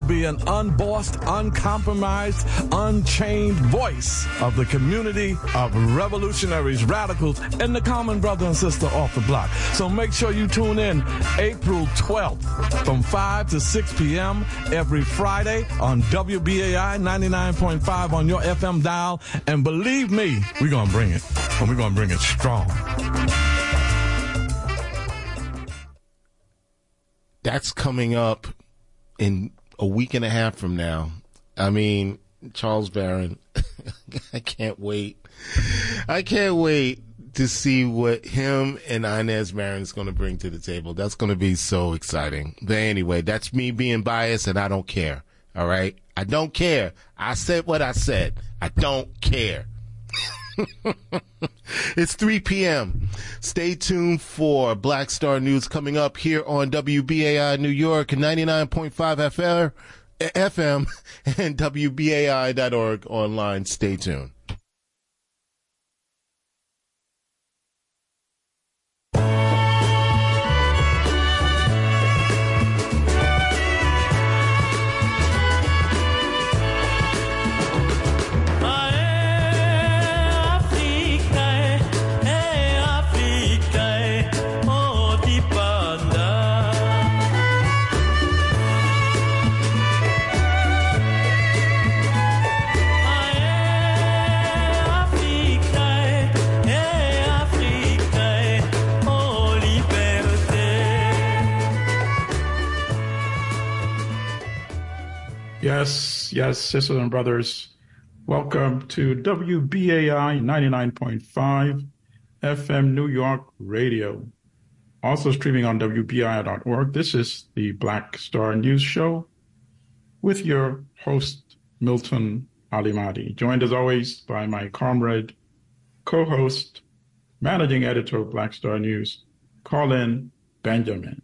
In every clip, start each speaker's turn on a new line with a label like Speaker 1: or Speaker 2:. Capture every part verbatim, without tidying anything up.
Speaker 1: be an unbossed, uncompromised, unchained voice of the community of revolutionaries, radicals, and the common brother and sister off the block. So make sure you tune in April twelfth from five to six p.m. every Friday on W B A I ninety-nine point five on your F M dial. And believe me, we're going to bring it. And we're going to bring it strong.
Speaker 2: That's coming up in a week and a half from now. I mean, Charles Barron, I can't wait. I can't wait to see what him and Inez Barron is going to bring to the table. That's going to be so exciting. But anyway, that's me being biased, and I don't care. All right? I don't care. I said what I said. I don't care. It's three p.m. Stay tuned for Black Star News coming up here on W B A I New York, ninety-nine point five F M and W B A I dot org online. Stay tuned.
Speaker 3: Yes, yes, sisters and brothers, welcome to W B A I ninety-nine point five F M New York Radio. Also streaming on W B A I dot org. This is the Black Star News Show with your host, Milton Alimadi, joined as always by my comrade, co-host, managing editor of Black Star News, Colin Benjamin.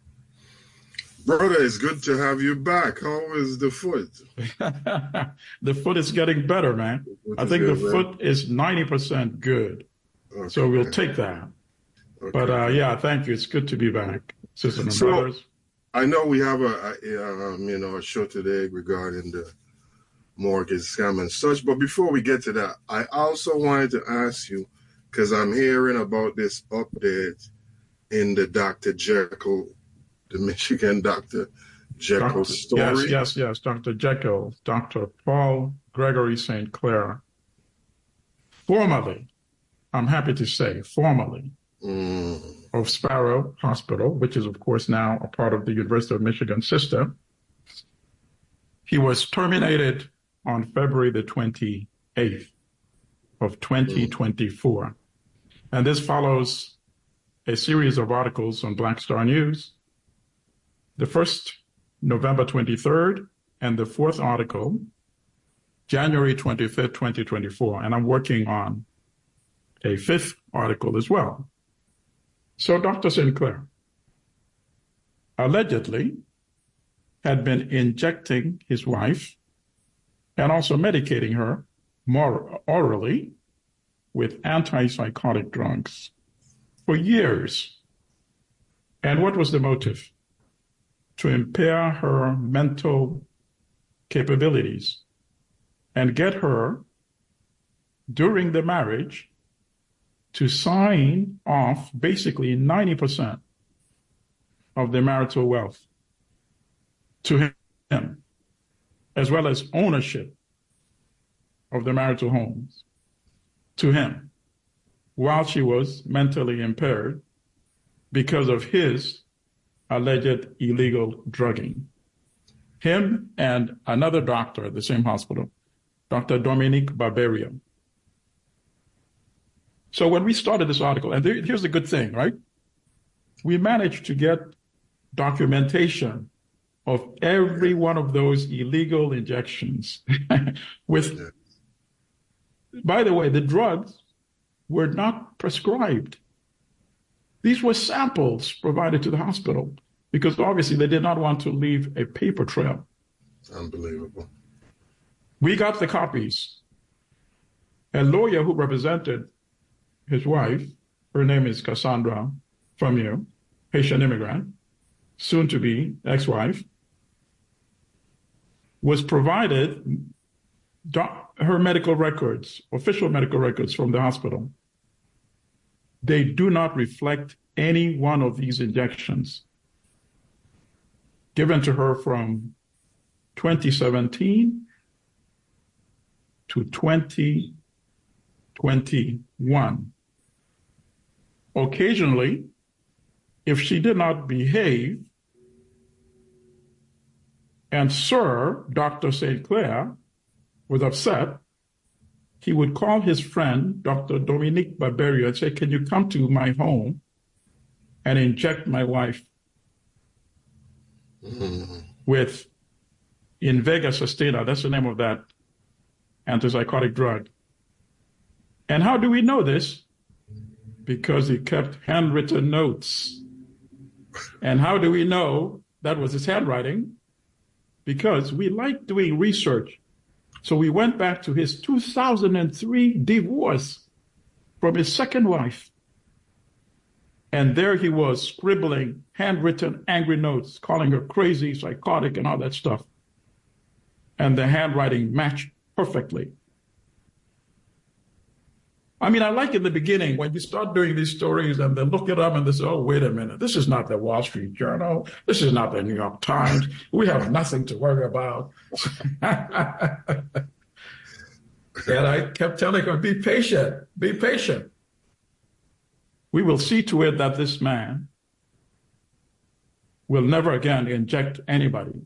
Speaker 4: Brother, it's good to have you back. How is the foot?
Speaker 3: The foot is getting better, man. I think good, the man. foot is ninety percent good. Okay. So we'll take that. Okay. But uh, yeah, thank you. It's good to be back, sisters and so, brothers.
Speaker 4: I know we have a, a um, you know, a show today regarding the mortgage scam and such. But before we get to that, I also wanted to ask you, because I'm hearing about this update in the Doctor Jekyll, the Michigan Doctor Jekyll Doctor, story.
Speaker 3: Yes, yes, yes. Doctor Jekyll, Doctor Paul Gregory Saint Clair. Formerly, I'm happy to say, formerly mm. of Sparrow Hospital, which is, of course, now a part of the University of Michigan system. He was terminated on February the twenty-eighth of twenty twenty-four. Mm. And this follows a series of articles on Black Star News. The first, November twenty-third, and the fourth article, January twenty-fifth, twenty twenty-four. And I'm working on a fifth article as well. So Doctor Saint Clair allegedly had been injecting his wife and also medicating her more orally with antipsychotic drugs for years. And what was the motive? To impair her mental capabilities and get her, during the marriage, to sign off basically ninety percent of the marital wealth to him, as well as ownership of the marital homes to him, while she was mentally impaired because of his alleged illegal drugging. Him and another doctor at the same hospital, Doctor Dominique Barberio. So when we started this article, and there, here's the good thing, right? We managed to get documentation of every one of those illegal injections with, by the way, the drugs were not prescribed. These were samples provided to the hospital because obviously they did not want to leave a paper trail.
Speaker 4: Unbelievable.
Speaker 3: We got the copies. A lawyer who represented his wife, her name is Cassandra Famieux, Haitian immigrant, soon to be ex-wife, was provided doc, her medical records, official medical records from the hospital. They do not reflect any one of these injections given to her from twenty seventeen to twenty twenty-one. Occasionally, if she did not behave, and Sir Doctor Saint Clair was upset, he would call his friend, Doctor Dominique Barberio, and say, can you come to my home and inject my wife mm-hmm. with Invega Sustenna? That's the name of that antipsychotic drug. And how do we know this? Because he kept handwritten notes. And how do we know that was his handwriting? Because we like doing research. So we went back to his two thousand three divorce from his second wife. And there he was scribbling handwritten angry notes, calling her crazy, psychotic, and all that stuff. And the handwriting matched perfectly. I mean, I like in the beginning when you start doing these stories and they look it up and they say, oh, wait a minute, this is not the Wall Street Journal. This is not the New York Times. We have nothing to worry about. And I kept telling her, be patient, be patient. We will see to it that this man will never again inject anybody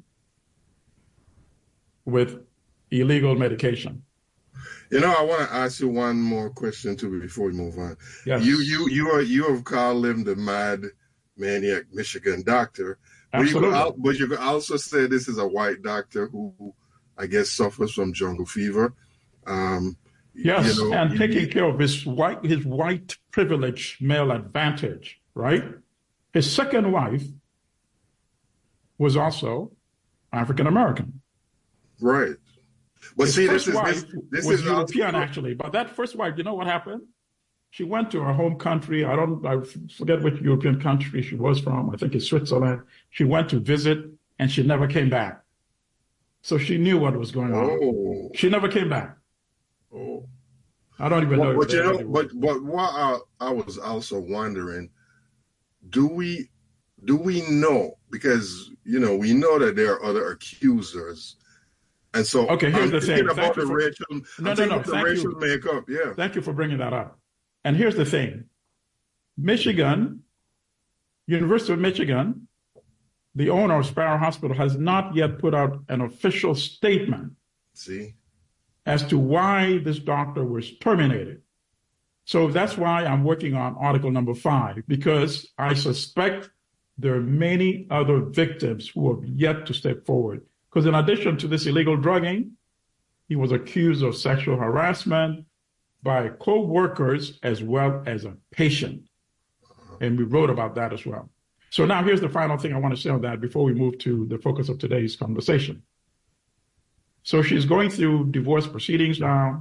Speaker 3: with illegal medication.
Speaker 4: You know, I want to ask you one more question too before we move on.
Speaker 3: Yes.
Speaker 4: You you you are you have called him the Mad Maniac Michigan doctor.
Speaker 3: Absolutely.
Speaker 4: But you, could, but you could also say this is a white doctor who, I guess, suffers from jungle fever. Um,
Speaker 3: yes,
Speaker 4: you know,
Speaker 3: and
Speaker 4: you,
Speaker 3: taking
Speaker 4: you,
Speaker 3: care of his white his white privilege male advantage, right? His second wife was also African American.
Speaker 4: Right. But
Speaker 3: His
Speaker 4: see,
Speaker 3: first
Speaker 4: this is
Speaker 3: wife
Speaker 4: this, this
Speaker 3: was
Speaker 4: is
Speaker 3: European,
Speaker 4: also,
Speaker 3: actually. But that first wife, you know what happened? She went to her home country. I don't, I forget which European country she was from. I think it's Switzerland. She went to visit, and she never came back. So she knew what was going on.
Speaker 4: Oh.
Speaker 3: She never came back.
Speaker 4: Oh.
Speaker 3: I don't even
Speaker 4: but,
Speaker 3: know.
Speaker 4: But you know, but but what I, I was also wondering, do we do we know, because you know we know that there are other accusers. And so,
Speaker 3: okay, here's
Speaker 4: I'm
Speaker 3: the thing.
Speaker 4: About
Speaker 3: Thank
Speaker 4: the
Speaker 3: you for,
Speaker 4: racial,
Speaker 3: no,
Speaker 4: I'm
Speaker 3: no, no.
Speaker 4: the
Speaker 3: Thank
Speaker 4: racial
Speaker 3: you.
Speaker 4: makeup. Yeah.
Speaker 3: Thank you for bringing that up. And here's the thing. Michigan, University of Michigan, the owner of Sparrow Hospital, has not yet put out an official statement
Speaker 4: See?
Speaker 3: as to why this doctor was terminated. So that's why I'm working on article number five, because I suspect there are many other victims who have yet to step forward. Because in addition to this illegal drugging, he was accused of sexual harassment by co-workers as well as a patient. And we wrote about that as well. So now here's the final thing I want to say on that before we move to the focus of today's conversation. So she's going through divorce proceedings now.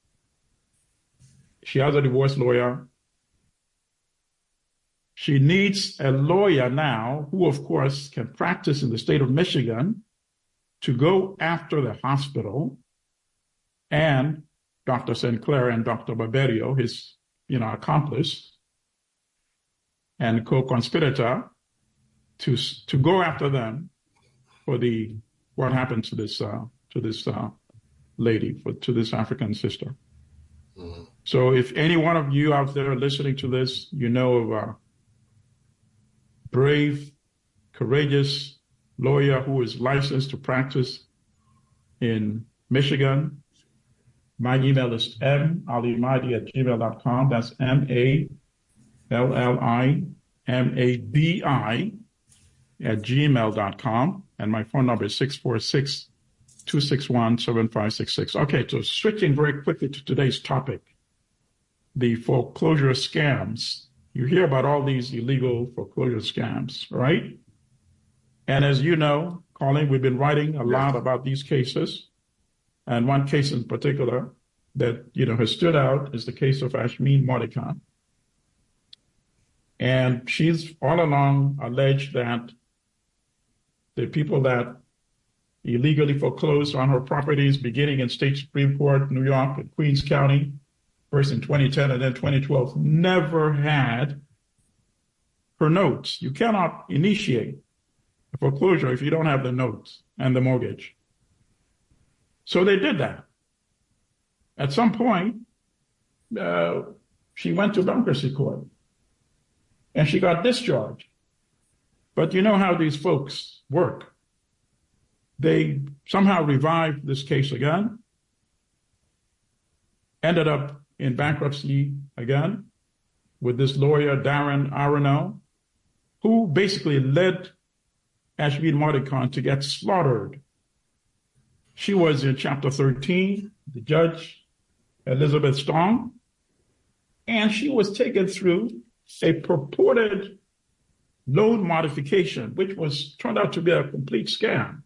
Speaker 3: She has a divorce lawyer. She needs a lawyer now who, of course, can practice in the state of Michigan to go after the hospital and Doctor Saint Clair and Doctor Barberio, his, you know, accomplice and co-conspirator, to to go after them for the what happened to this uh, to this uh, lady, for to this African sister. Mm-hmm. So, if any one of you out there listening to this, you know of a brave, courageous lawyer who is licensed to practice in Michigan, my email is m alimadi at gmail dot com. That's M A L L I M A D I at gmail dot com. And my phone number is six four six, two six one, seven five six six. Okay, so switching very quickly to today's topic, the foreclosure scams. You hear about all these illegal foreclosure scams, right? And as you know, Colin, we've been writing a lot about these cases. And one case in particular that, you know, has stood out is the case of Ashmeen Mordecai. And she's all along alleged that the people that illegally foreclosed on her properties beginning in State Supreme Court, New York, and Queens County, first in twenty ten and then twenty twelve, never had her notes. You cannot initiate a foreclosure if you don't have the notes and the mortgage. So they did that. At some point, uh, she went to bankruptcy court and she got discharged. But you know how these folks work. They somehow revived this case again, ended up in bankruptcy again with this lawyer, Darren Aronow, who basically led Ashmead Mordecai to get slaughtered. She was in Chapter thirteen, the judge, Elizabeth Stong, and she was taken through a purported loan modification, which was turned out to be a complete scam.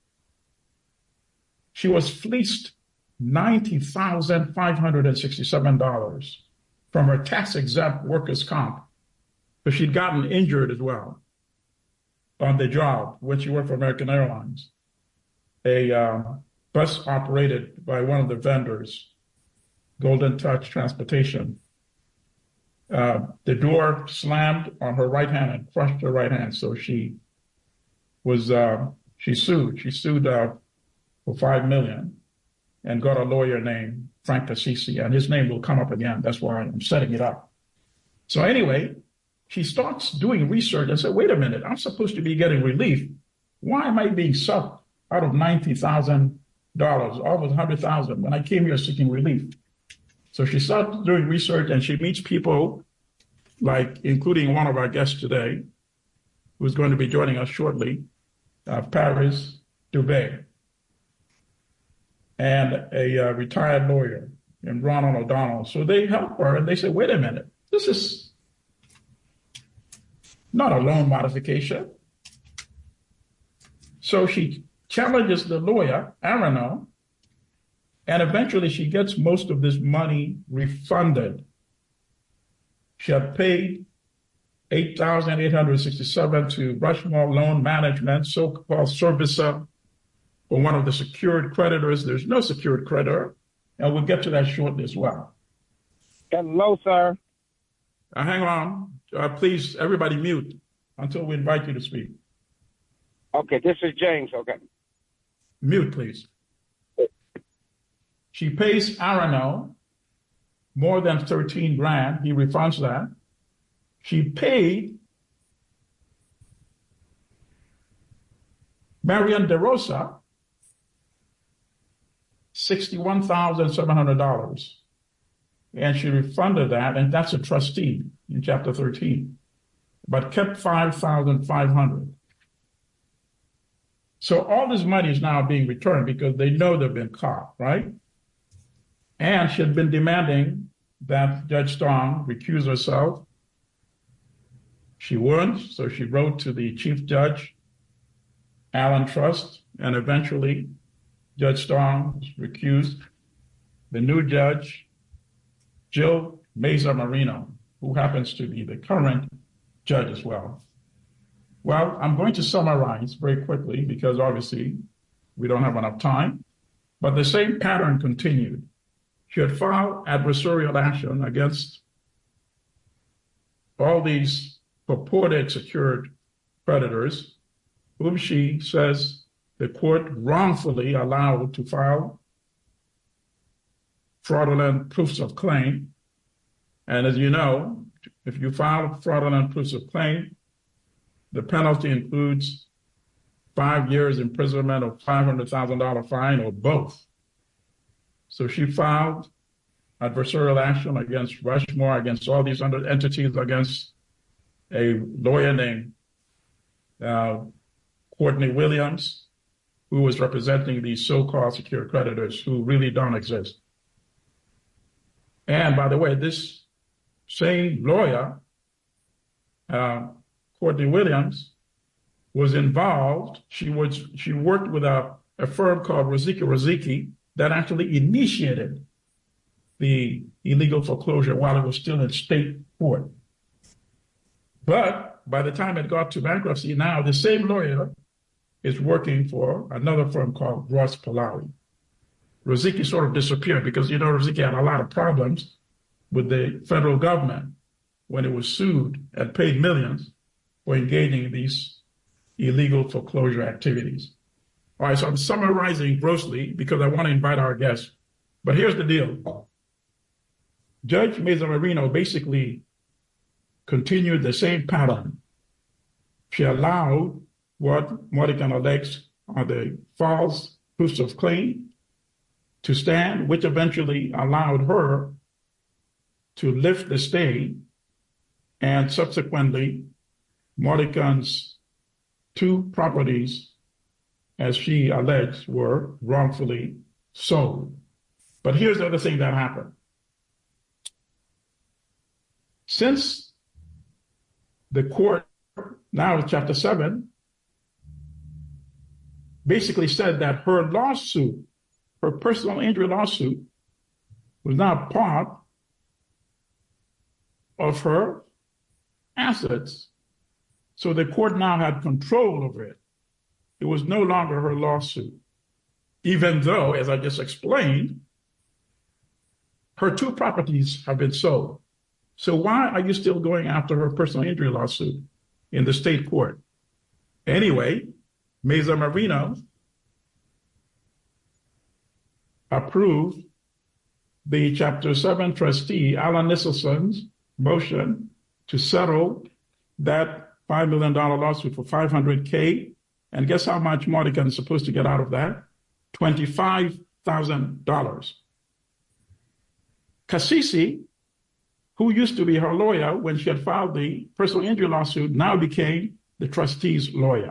Speaker 3: She was fleeced ninety thousand five hundred sixty-seven dollars from her tax-exempt workers' comp, because she'd gotten injured as well on the job when she worked for American Airlines. A uh, bus operated by one of the vendors, Golden Touch Transportation. Uh, the door slammed on her right hand and crushed her right hand, so she was uh, she sued. She sued uh, for five million dollars and got a lawyer named Frank Assisi, and his name will come up again. That's why I'm setting it up. So anyway, she starts doing research and said, wait a minute, I'm supposed to be getting relief. Why am I being sucked out of ninety thousand dollars, almost one hundred thousand dollars, when I came here seeking relief? So she starts doing research and she meets people like, including one of our guests today, who's going to be joining us shortly, uh, Paris Dubé, and a uh, retired lawyer, and Ronald O'Donnell. So they help her and they say, wait a minute, this is not a loan modification. So she challenges the lawyer, Aronow, and eventually she gets most of this money refunded. She had paid eight thousand eight hundred sixty-seven dollars to Rushmore Loan Management, so-called servicer, for one of the secured creditors. There's no secured creditor, and we'll get to that shortly as well.
Speaker 5: Hello, sir.
Speaker 3: Uh, hang on. Uh, please, everybody mute until we invite you to speak.
Speaker 5: Okay, this is James. Okay.
Speaker 3: Mute, please. She pays Aronow more than thirteen grand. He refunds that. She paid Marian DeRosa sixty-one thousand seven hundred dollars. And she refunded that, and that's a trustee in Chapter thirteen, but kept five thousand five hundred dollars. So all this money is now being returned because they know they've been caught, right? And she had been demanding that Judge Stong recuse herself. She wouldn't, so she wrote to the Chief Judge, Alan Trust, and eventually Judge Stong was recused. The new judge, Jill Meza Marino, who happens to be the current judge as well. Well, I'm going to summarize very quickly because obviously we don't have enough time, but the same pattern continued. She had filed adversarial action against all these purported secured creditors, whom she says the court wrongfully allowed to file fraudulent proofs of claim. And as you know, if you file fraudulent proofs of claim, the penalty includes five years imprisonment or five hundred thousand dollars fine or both. So she filed adversarial action against Rushmore, against all these other entities, against a lawyer named uh, Courtney Williams, who was representing these so-called secured creditors who really don't exist. And by the way, this same lawyer, uh, Courtney Williams, was involved. She was she worked with a, a firm called Rozicki Rozicki that actually initiated the illegal foreclosure while it was still in state court. But by the time it got to bankruptcy, now the same lawyer is working for another firm called Ross Palawi. Rozicki sort of disappeared because, you know, Rozicki had a lot of problems with the federal government when it was sued and paid millions for engaging in these illegal foreclosure activities. All right, so I'm summarizing grossly because I want to invite our guests. But here's the deal. Judge Meza-Marino basically continued the same pattern. She allowed what Mordican alleges are the false proofs of claim to stand, which eventually allowed her to lift the stay, and subsequently Mordican's two properties, as she alleged, were wrongfully sold. But here's the other thing that happened. Since the court, now chapter seven, basically said that her lawsuit, her personal injury lawsuit, was now part of her assets. So the court now had control over it. It was no longer her lawsuit, even though, as I just explained, her two properties have been sold. So why are you still going after her personal injury lawsuit in the state court? Anyway, Meza-Marino approved the Chapter seven trustee, Alan Nicholson's motion to settle that five million dollars lawsuit for five hundred K. And guess how much Mordican is supposed to get out of that? twenty-five thousand dollars. Cassisi, who used to be her lawyer when she had filed the personal injury lawsuit, now became the trustee's lawyer.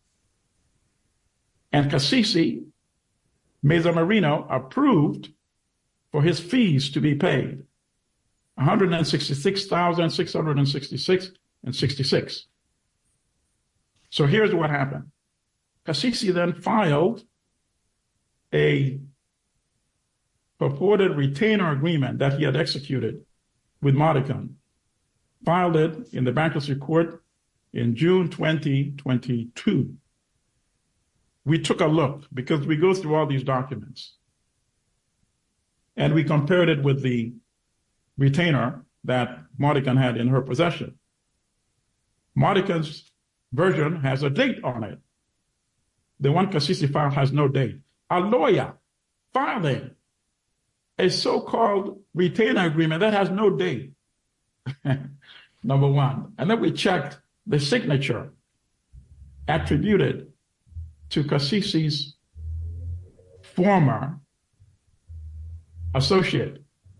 Speaker 3: And Cassisi, Meza-Marino approved for his fees to be paid, one hundred sixty-six thousand six hundred sixty-six dollars and sixty-six cents. So here's what happened. Cassisi then filed a purported retainer agreement that he had executed with Mordican, filed it in the bankruptcy court in June twenty twenty-two. We took a look because we go through all these documents and we compared it with the retainer that Mordican had in her possession. Mordican's version has a date on it. The one Cassisi filed has no date. A lawyer filing a so-called retainer agreement that has no date, number one. And then we checked the signature attributed to Cassisi's former associate,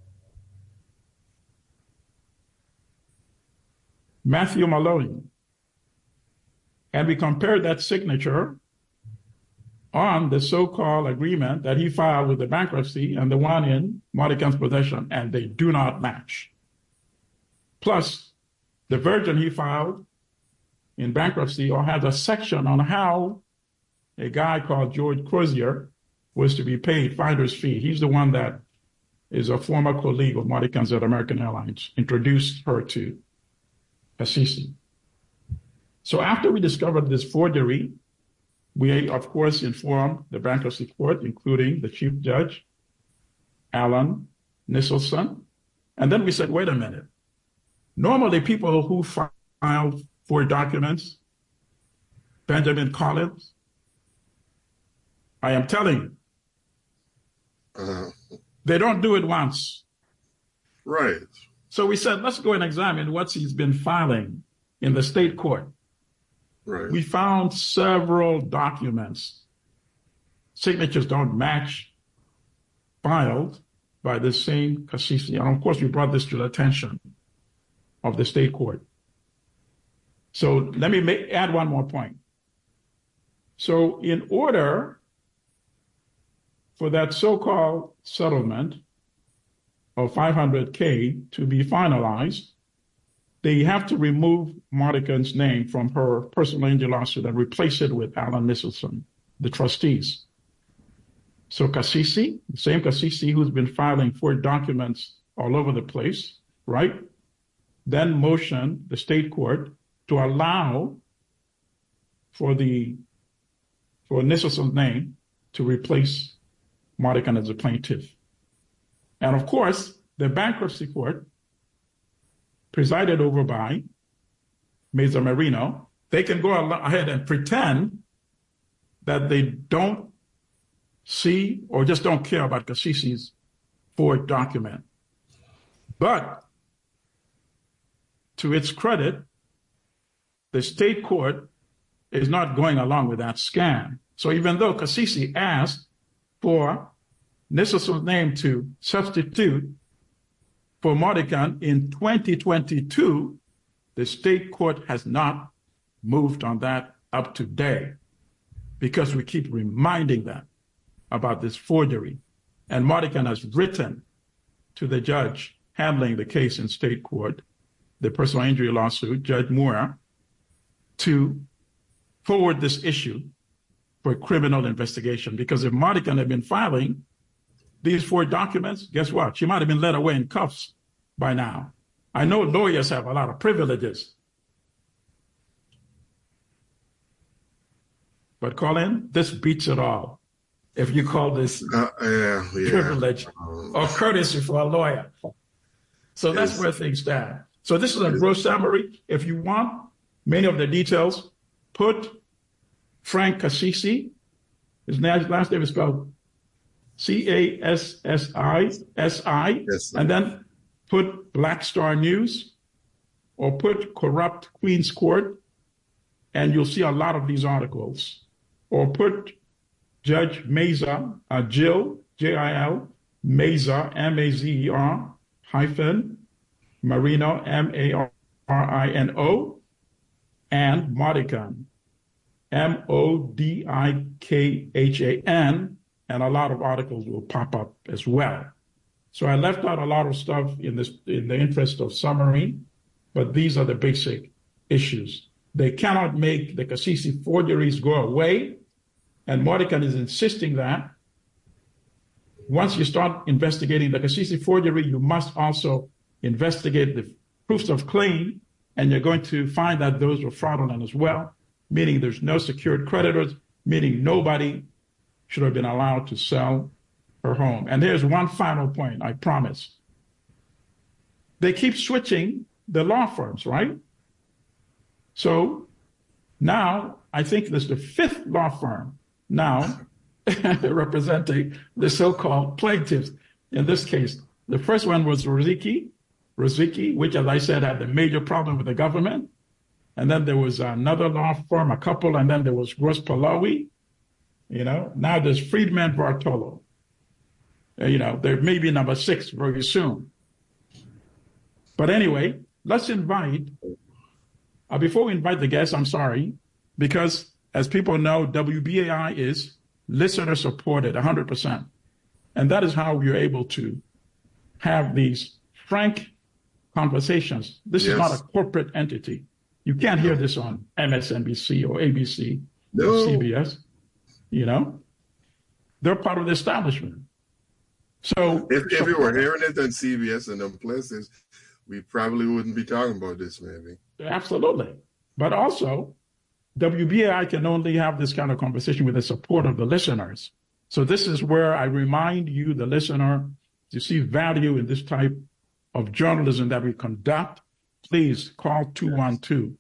Speaker 3: Matthew Maloney. And we compared that signature on the so-called agreement that he filed with the bankruptcy and the one in Mordican's possession, and they do not match. Plus, the version he filed in bankruptcy or has a section on how a guy called George Crozier was to be paid finder's fee. He's the one that is a former colleague of Mordican's at American Airlines, introduced her to Cassisi. So after we discovered this forgery, we, of course, informed the bankruptcy court, including the chief judge, Alan Nicholson. And then we said, wait a minute. Normally, people who file for documents, Benjamin Collins, I am telling you,
Speaker 4: Uh-huh.
Speaker 3: they don't do it once.
Speaker 4: Right.
Speaker 3: So we said, let's go and examine what he's been filing in the state court.
Speaker 4: Right.
Speaker 3: We found several documents. Signatures don't match, filed by the same Cassisi. And of course, we brought this to the attention of the state court. So let me make, add one more point. So in order for that so-called settlement of five hundred K to be finalized, they have to remove Mordican's name from her personal injury lawsuit and replace it with Alan Nicholson, the trustees. So Cassisi, the same Cassisi who's been filing for documents all over the place, right? Then motioned the state court to allow for the for Nissus's name to replace Mardikan as a plaintiff. And of course, the bankruptcy court, presided over by Mesa Marino, they can go ahead and pretend that they don't see or just don't care about Kassisi's Ford document. But to its credit, the state court is not going along with that scam. So even though Kassisi asked for Nissus's name to substitute for Mardikan in twenty twenty-two, the state court has not moved on that up to date because we keep reminding them about this forgery. And Mardikan has written to the judge handling the case in state court, the personal injury lawsuit, Judge Moore, to forward this issue for criminal investigation. Because if Mardikan had been filing these four documents, guess what? She might have been led away in cuffs by now. I know lawyers have a lot of privileges. But Colin, this beats it all. If you call this
Speaker 4: uh, yeah, yeah.
Speaker 3: privilege
Speaker 4: um,
Speaker 3: or courtesy for a lawyer. So that's
Speaker 4: yes.
Speaker 3: where things stand. So this is a gross summary. If you want many of the details, put Frank Cassisi. His last name is spelled C A S S I S I,
Speaker 4: yes,
Speaker 3: and then put Black Star News or put Corrupt Queen's Court, and you'll see a lot of these articles. Or put Judge Mesa, uh, Jill, J I L, Mesa, M A Z E R, hyphen, Marino, M A R I N O, and Mardikan, M O D I K H A N, and a lot of articles will pop up as well. So I left out a lot of stuff in this in the interest of summary, but these are the basic issues. They cannot make the Kassisi forgeries go away, and Mardikan is insisting that once you start investigating the Kassisi forgery, you must also investigate the proofs of claim, and you're going to find that those were fraudulent as well, meaning there's no secured creditors, meaning nobody should have been allowed to sell her home. And here's one final point, I promise. They keep switching the law firms, right? So now I think there's the fifth law firm now representing the so-called plaintiffs. In this case, the first one was Rozicki, Rozicki, which, as I said, had a major problem with the government. And then there was another law firm, a couple, and then there was Gross Palawi. You know, now there's Friedman Bartolo. Uh, you know, there may be number six very soon. But anyway, let's invite, uh, before we invite the guests, I'm sorry, because as people know, W B A I is listener supported one hundred percent. And that is how we're able to have these frank conversations. This
Speaker 4: yes.
Speaker 3: is not a corporate entity. You can't hear this on M S N B C or A B C
Speaker 4: no.
Speaker 3: or C B S. You know, they're part of the establishment. So
Speaker 4: if, if
Speaker 3: so,
Speaker 4: you were hearing it on C B S and them places, we probably wouldn't be talking about this, maybe.
Speaker 3: Absolutely. But also, W B A I can only have this kind of conversation with the support of the listeners. So this is where I remind you, the listener, to see value in this type of journalism that we conduct. Please call two one two,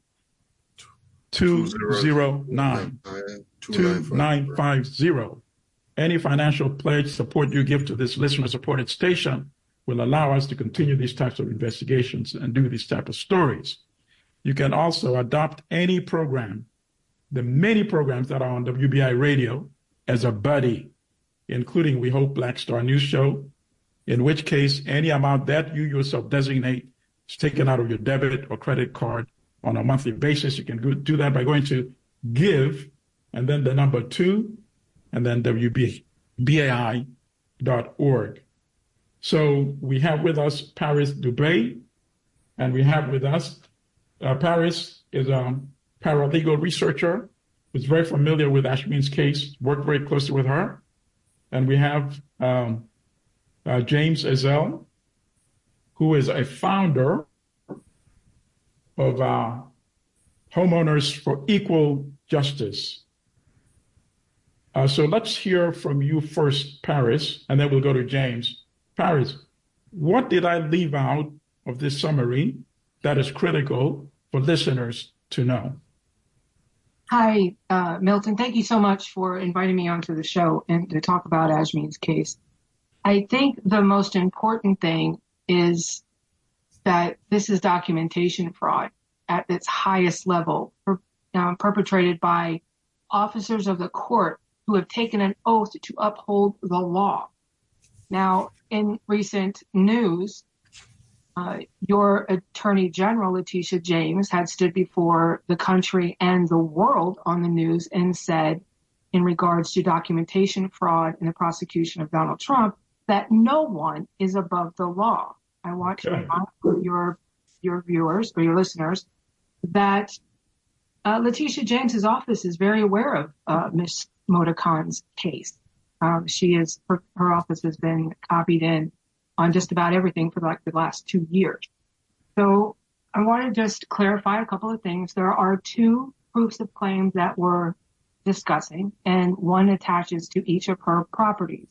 Speaker 3: two zero nine, two nine five zero. Any financial pledge support you give to this listener-supported station will allow us to continue these types of investigations and do these type of stories. You can also adopt any program, the many programs that are on W B I Radio, as a buddy, including, we hope, Black Star News Show, in which case any amount that you yourself designate is taken out of your debit or credit card on a monthly basis. You can go, do that by going to give, and then the number two, and then W B A I dot org. So we have with us Paris Dubé, and we have with us, uh, Paris is a paralegal researcher who's very familiar with Ashmin's case, worked very closely with her. And we have um, uh, James Ezel, who is a founder of uh, Homeowners for Equal Justice. Uh, so let's hear from you first, Paris, and then we'll go to James. Paris, what did I leave out of this summary that is critical for listeners to know?
Speaker 6: Hi, uh, Milton. Thank you so much for inviting me onto the show and to talk about Ajmeen's case. I think the most important thing is that this is documentation fraud at its highest level, per, um, perpetrated by officers of the court who have taken an oath to uphold the law. Now, in recent news, uh, your Attorney General, Letitia James, had stood before the country and the world on the news and said, in regards to documentation fraud in the prosecution of Donald Trump, that no one is above the law. I want to remind your, your viewers or your listeners that uh, Letitia James's office is very aware of uh, Miz Motorkhan's case. Um, she is her, her office has been copied in on just about everything for like the last two years. So I want to just clarify a couple of things. There are two proofs of claim that we're discussing, and one attaches to each of her properties.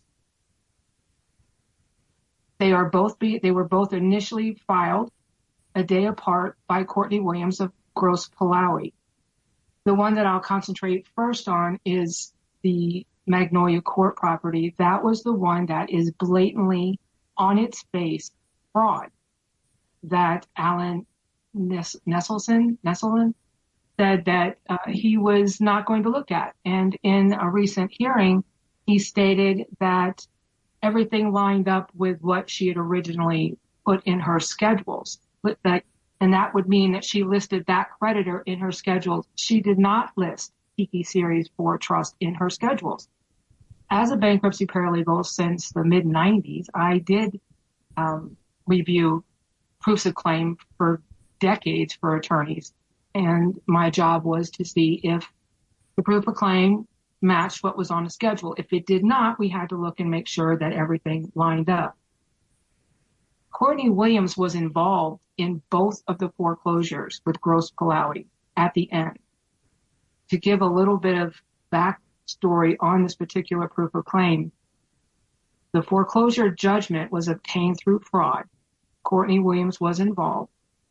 Speaker 6: They are both be, they were both initially filed a day apart by Courtney Williams of Gross Palawi. The one that I'll concentrate first on is the Magnolia Court property. That was the one that is blatantly on its face fraud that Alan Ness- Nesselson, Nesselin said that uh, he was not going to look at. And in a recent hearing, he stated that everything lined up with what she had originally put in her schedules. That, and that would mean that she listed that creditor in her schedules. She did not list Tiki Series four Trust in her schedules. As a bankruptcy paralegal since the mid nineties, I did um, review proofs of claim for decades for attorneys. And my job was to see if the proof of claim matched what was on the schedule. If it did not, we had to look and make sure that everything lined up. Courtney Williams was involved in both of the foreclosures with Gross Palawi at the end. To give a little bit of backstory on this particular proof of claim, the foreclosure judgment was obtained through fraud. Courtney Williams was involved.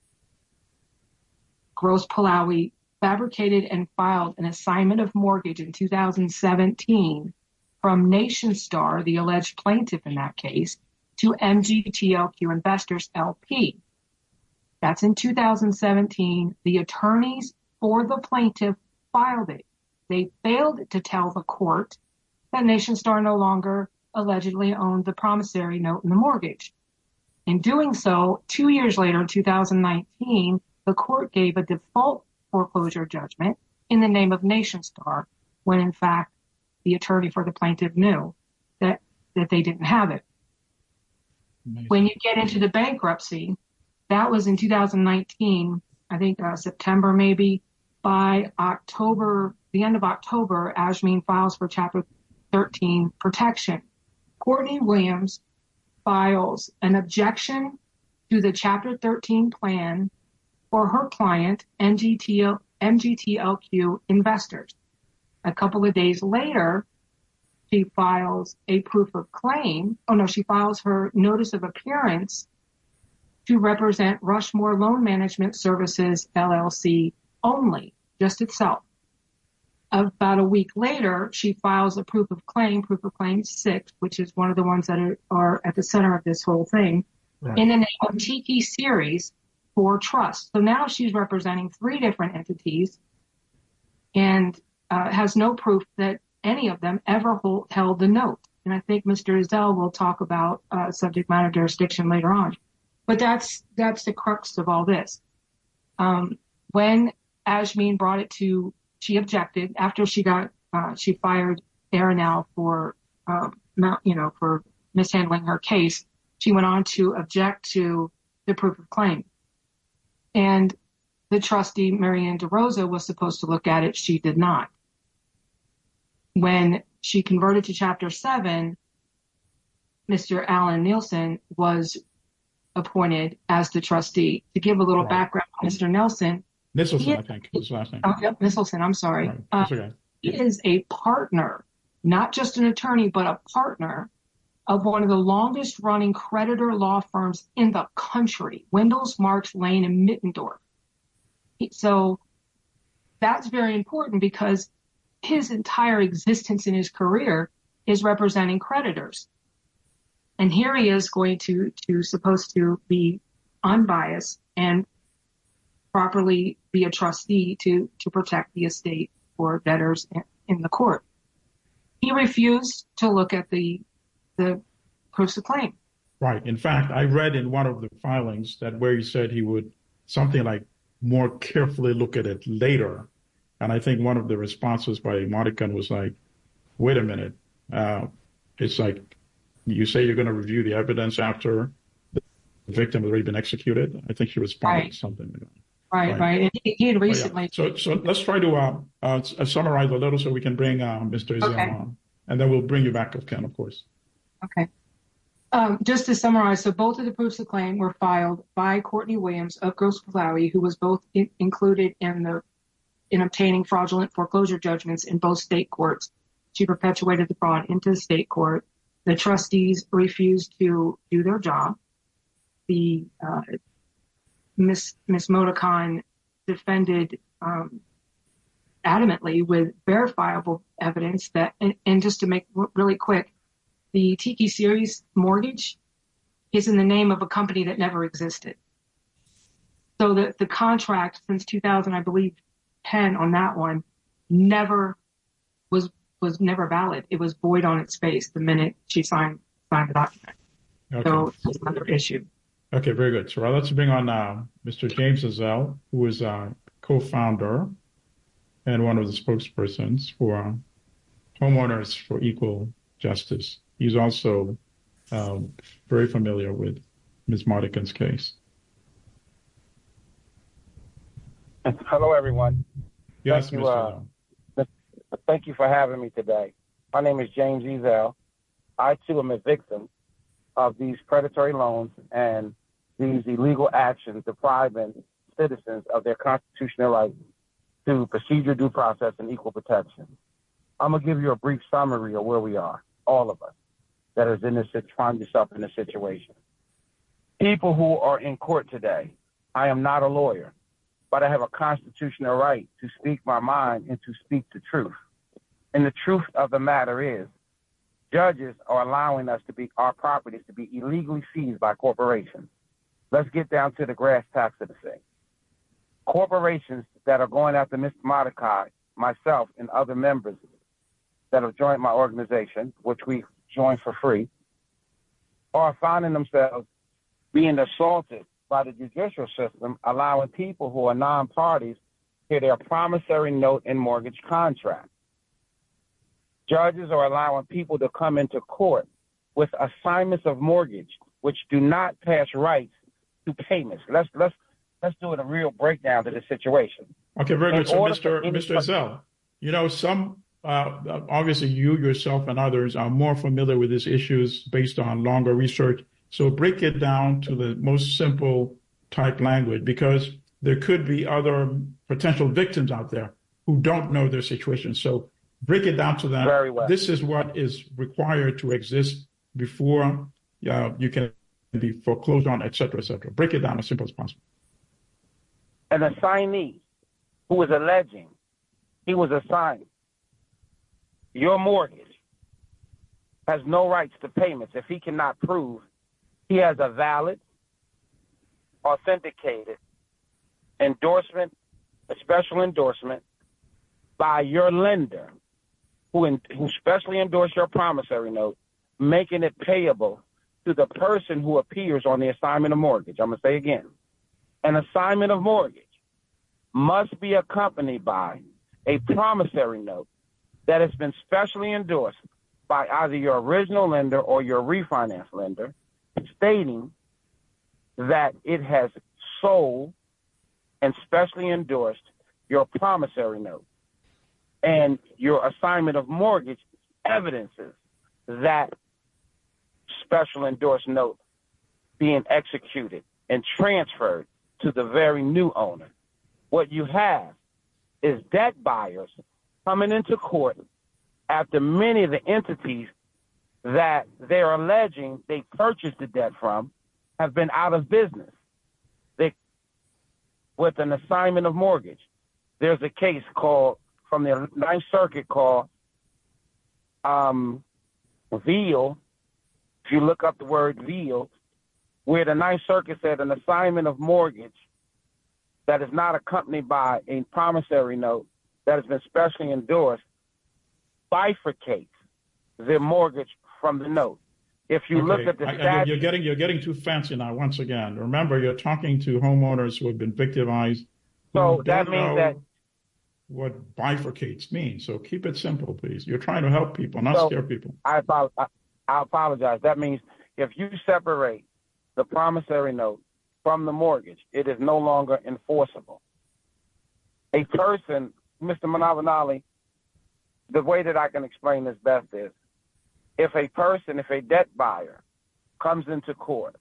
Speaker 6: Gross Palawi fabricated and filed an assignment of mortgage in two thousand seventeen from NationStar, the alleged plaintiff in that case, to M G T L Q Investors L P. That's in two thousand seventeen. The attorneys for the plaintiff filed it. They failed to tell the court that NationStar no longer allegedly owned the promissory note in the mortgage. In doing so, two years later, in two thousand nineteen, the court gave a default foreclosure judgment in the name of NationStar, when in fact the attorney for the plaintiff knew that, that they didn't have it. Amazing. When you get into the bankruptcy, that was in two thousand nineteen, I think uh, September maybe. By October, the end of October, Ajmeen files for Chapter thirteen protection. Courtney Williams files an objection to the Chapter thirteen plan for her client, M G T L Q Investors. A couple of days later, she files a proof of claim. Oh, no, she files her notice of appearance to represent Rushmore Loan Management Services, L L C, only, just itself. About a week later, she files a proof of claim, proof of claim six, which is one of the ones that are, are at the center of this whole thing, right, in the name of Tiki Series for Trust. So now she's representing three different entities and uh, has no proof that any of them ever hold, held the note. And I think Mister Ezell will talk about uh, subject matter jurisdiction later on. But that's that's the crux of all this. Um, when Ajmeen brought it to, she objected after she got, uh, she fired Aronel for, um, you know, for mishandling her case. She went on to object to the proof of claim. And the trustee, Marianne DeRosa, was supposed to look at it. She did not. When she converted to Chapter seven, Mister Alan Nielsen was appointed as the trustee. To give a little right. background on Mister Nelson.
Speaker 3: Nisselson, I think, his last name.
Speaker 6: Oh, yep, Nisselson, I'm sorry.
Speaker 3: Right. Uh, okay.
Speaker 6: He is a partner not just an attorney, but a partner of one of the longest running creditor law firms in the country, Wendell, Marks, Lane, and Mittendorf. So that's very important because his entire existence in his career is representing creditors. And here he is going to, to supposed to be unbiased and properly be a trustee to, to protect the estate for debtors in the court. He refused to look at the the proofs of claim.
Speaker 3: Right. In fact, I read in one of the filings that where he said he would something like more carefully look at it later. And I think one of the responses by Mardikan was like, wait a minute. Uh, it's like you say you're going to review the evidence after the victim has already been executed. I think she responded
Speaker 6: right.
Speaker 3: to something like that.
Speaker 6: Right, right. right. And he, he had recently.
Speaker 3: Oh, yeah. So, so let's try to uh, uh, summarize a little so we can bring uh, Mister Ezell okay. on. And then we'll bring you back up, Ken, of course.
Speaker 6: Okay. Um, just to summarize, so both of the proofs of claim were filed by Courtney Williams of Gross Plowey, who was both in, included in the in obtaining fraudulent foreclosure judgments in both state courts. She perpetuated the fraud into the state court. The trustees refused to do their job. The uh, Miss Miss Modakan defended um, adamantly with verifiable evidence that, and, and just to make really quick, the Tiki Series mortgage is in the name of a company that never existed. So the, the contract since two thousand, I believe, ten on that one never was was never valid. It was void on its face the minute she signed signed the document. Okay. So that's another issue.
Speaker 3: Okay, very good. So let's bring on uh, Mister James Ezell, who is a co-founder and one of the spokespersons for Homeowners for Equal Justice. He's also um, very familiar with Miz Mardikan's case.
Speaker 5: Hello, everyone.
Speaker 3: Yes,
Speaker 5: thank you,
Speaker 3: Mister
Speaker 5: Uh, thank you for having me today. My name is James Ezell. I, too, am a victim of these predatory loans and these illegal actions depriving citizens of their constitutional right to procedure, due process, and equal protection. I'm going to give you a brief summary of where we are, all of us that is in this, find yourself in this situation. People who are in court today, I am not a lawyer, but I have a constitutional right to speak my mind and to speak the truth. And the truth of the matter is, judges are allowing us to be, our properties to be illegally seized by corporations. Let's get down to the grass tacks of the thing. Corporations that are going after Mister Mordecai, myself, and other members that have joined my organization, which we joined for free, are finding themselves being assaulted by the judicial system, allowing people who are non-parties to their promissory note and mortgage contract. Judges are allowing people to come into court with assignments of mortgage, which do not pass rights to payments. Let's let's let's do it a real breakdown to the situation.
Speaker 3: Okay, very good. So, Mister Mister Ezell, you know, some uh, obviously you yourself and others are more familiar with these issues based on longer research. So break it down to the most simple type language, because there could be other potential victims out there who don't know their situation. So break it down to that.
Speaker 5: Very well.
Speaker 3: This is what is required to exist before uh, you can be foreclosed on, et cetera, et cetera. Break it down as simple as possible.
Speaker 5: An assignee who was alleging he was assigned your mortgage has no rights to payments if he cannot prove he has a valid, authenticated endorsement, a special endorsement by your lender who, in, who specially endorsed your promissory note, making it payable to the person who appears on the assignment of mortgage. I'm going to say again, an assignment of mortgage must be accompanied by a promissory note that has been specially endorsed by either your original lender or your refinance lender, stating that it has sold and specially endorsed your promissory note. And your assignment of mortgage evidences that special endorsed note being executed and transferred to the very new owner. What you have is debt buyers coming into court after many of the entities that they're alleging they purchased the debt from have been out of business. They, with an assignment of mortgage. There's a case called from the Ninth Circuit called um, Veal. If you look up the word Veal, where the Ninth Circuit said an assignment of mortgage that is not accompanied by a promissory note that has been specially endorsed bifurcates the mortgage from the note. If you
Speaker 3: okay.
Speaker 5: look at the
Speaker 3: I,
Speaker 5: statute,
Speaker 3: you're getting you're getting too fancy now. Once again, remember you're talking to homeowners who have been victimized.
Speaker 5: So that
Speaker 3: don't
Speaker 5: means
Speaker 3: know
Speaker 5: that
Speaker 3: what bifurcates means. So keep it simple, please. You're trying to help people, not
Speaker 5: so
Speaker 3: scare people.
Speaker 5: I, I, I apologize. That means if you separate the promissory note from the mortgage, it is no longer enforceable. A person, Mister Manavanali, the way that I can explain this best is, if a person, if a debt buyer comes into court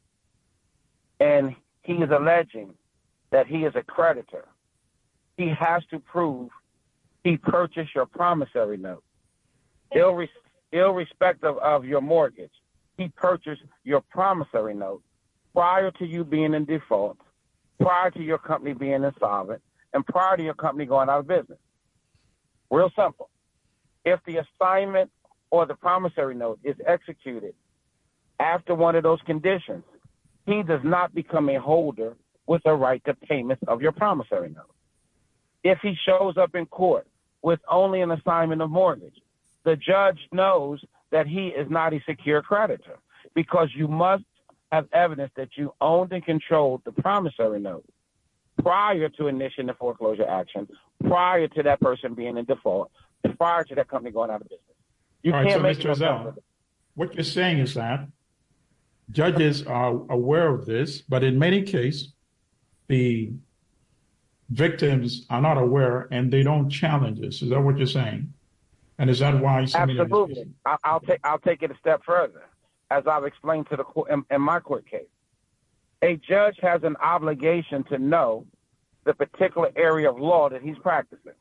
Speaker 5: and he is alleging that he is a creditor, he has to prove he purchased your promissory note. Irres- irrespective of your mortgage, he purchased your promissory note prior to you being in default, prior to your company being insolvent, and prior to your company going out of business. Real simple. If the assignment or the promissory note is executed after one of those conditions, he does not become a holder with a right to payment of your promissory note. If he shows up in court with only an assignment of mortgage, the judge knows that he is not a secure creditor because you must have evidence that you owned and controlled the promissory note prior to initiating the foreclosure action, prior to that person being in default, prior to that company going out of business. You
Speaker 3: All right,
Speaker 5: can't
Speaker 3: so
Speaker 5: make
Speaker 3: Mister
Speaker 5: no
Speaker 3: Zell, what you're saying is that judges are aware of this, but in many cases, the victims are not aware and they don't challenge this. Is that what you're saying? And is that why so many of these
Speaker 5: Absolutely.
Speaker 3: cases-
Speaker 5: I- I'll take I'll take it a step further, as I've explained to the court in, in my court case. A judge has an obligation to know the particular area of law that he's practicing.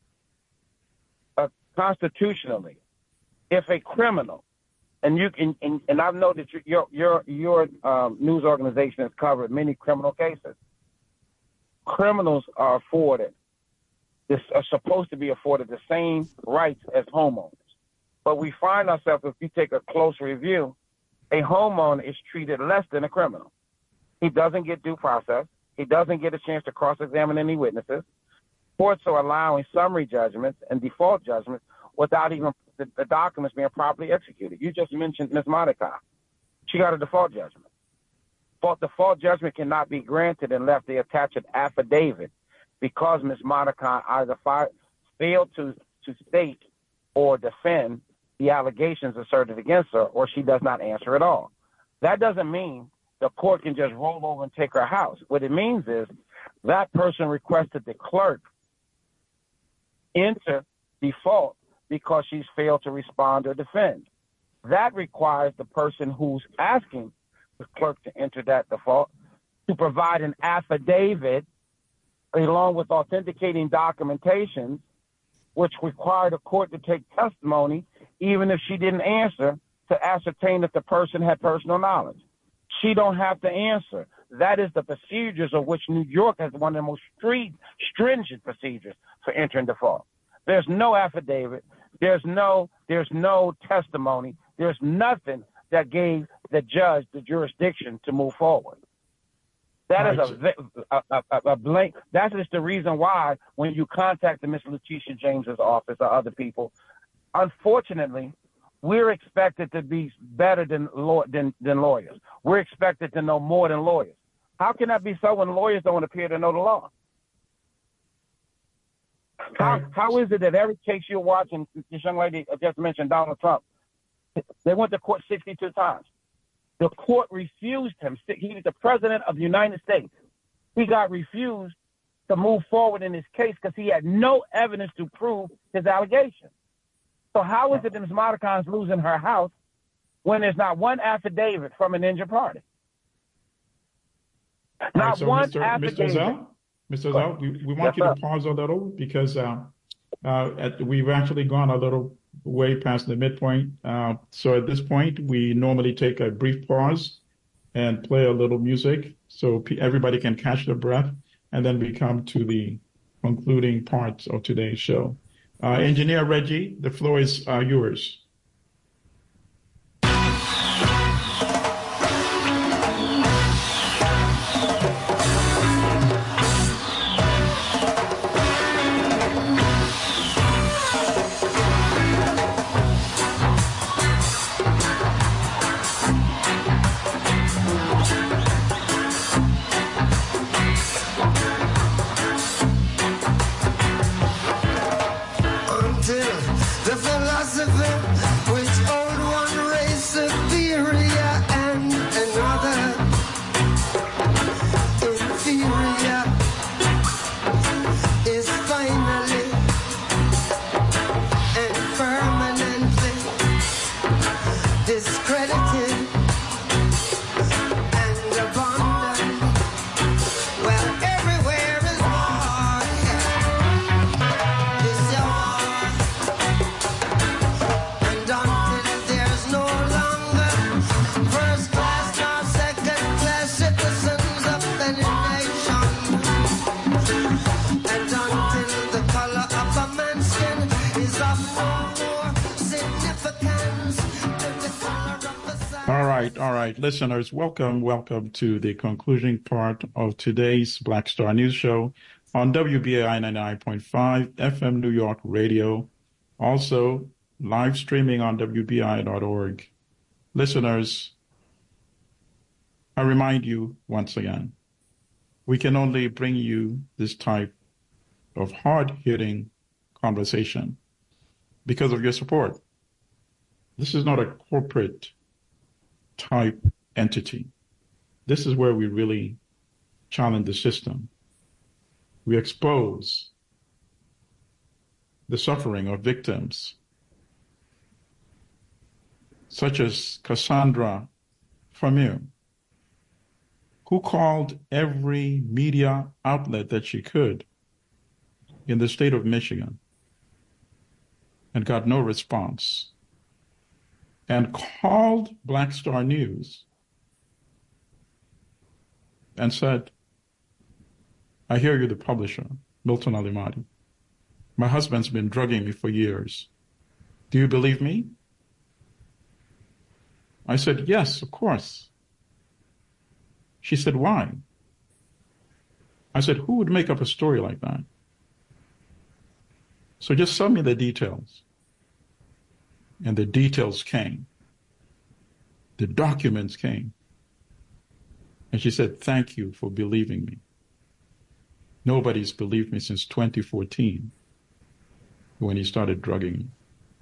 Speaker 5: Uh, constitutionally, if a criminal, and you can, and, and I know that your your your um, news organization has covered many criminal cases. Criminals are afforded, this are supposed to be afforded the same rights as homeowners. But we find ourselves, if you take a close review, a homeowner is treated less than a criminal. He doesn't get due process. He doesn't get a chance to cross-examine any witnesses. Courts are allowing summary judgments and default judgments without even the, the documents being properly executed. You just mentioned Miz Monica. She got a default judgment. But default judgment cannot be granted unless they attach an affidavit because Miz Monica either fi- failed to, to state or defend the allegations asserted against her, or she does not answer at all. That doesn't mean the court can just roll over and take her house. What it means is that person requested the clerk enter default because she's failed to respond or defend. That requires the person who's asking the clerk to enter that default to provide an affidavit along with authenticating documentation, which require the court to take testimony even if she didn't answer to ascertain that the person had personal knowledge. She don't have to answer. That is the procedures of which New York has one of the most street, stringent procedures for entering default. There's no affidavit. There's no, there's no testimony. There's nothing that gave the judge the jurisdiction to move forward. That
Speaker 3: Right.
Speaker 5: is a, a, a, a, a blank. That is the reason why when you contact the Miss Letitia James's office or other people, unfortunately, we're expected to be better than, law, than, than lawyers. We're expected to know more than lawyers. How can that be so when lawyers don't appear to know the law? How,
Speaker 3: Right.
Speaker 5: how is it that every case you're watching, this young lady just mentioned Donald Trump, they went to court sixty-two times. The court refused him. He was the president of the United States. He got refused to move forward in his case because he had no evidence to prove his allegation. So how is it that Miz Monica is losing her house when there's not one affidavit from an injured party?
Speaker 3: All
Speaker 5: Not
Speaker 3: right, so
Speaker 5: one
Speaker 3: Mister
Speaker 5: affidavit.
Speaker 3: Mister Zell, Mister Zell, we, we want
Speaker 5: Yes,
Speaker 3: you to
Speaker 5: sir.
Speaker 3: pause a little because uh, Uh, at, we've actually gone a little way past the midpoint. Uh, so at this point, we normally take a brief pause and play a little music so pe- everybody can catch their breath, and then we come to the concluding parts of today's show. Uh, Engineer Reggie, the floor is uh, yours. Listeners, welcome, welcome to the concluding part of today's Black Star News Show on W B A I ninety-nine point five F M New York Radio, also live streaming on W B I dot org. Listeners, I remind you once again, we can only bring you this type of hard-hitting conversation because of your support. This is not a corporate type entity. This is where we really challenge the system. We expose the suffering of victims such as Cassandra Famir, who called every media outlet that she could in the state of Michigan and got no response, and called Black Star News and said, I hear you're the publisher, Milton Alimadi. My husband's been drugging me for years. Do you believe me? I said, yes, of course. She said, why? I said, who would make up a story like that? So just send me the details. And the details came. The documents came. And she said, thank you for believing me. Nobody's believed me since twenty fourteen when he started drugging me.